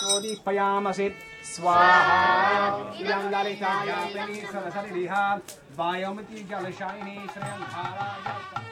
Payamasit Swaha Ilang Lalita Yapini Sarasariha Biomati Jalashini Sri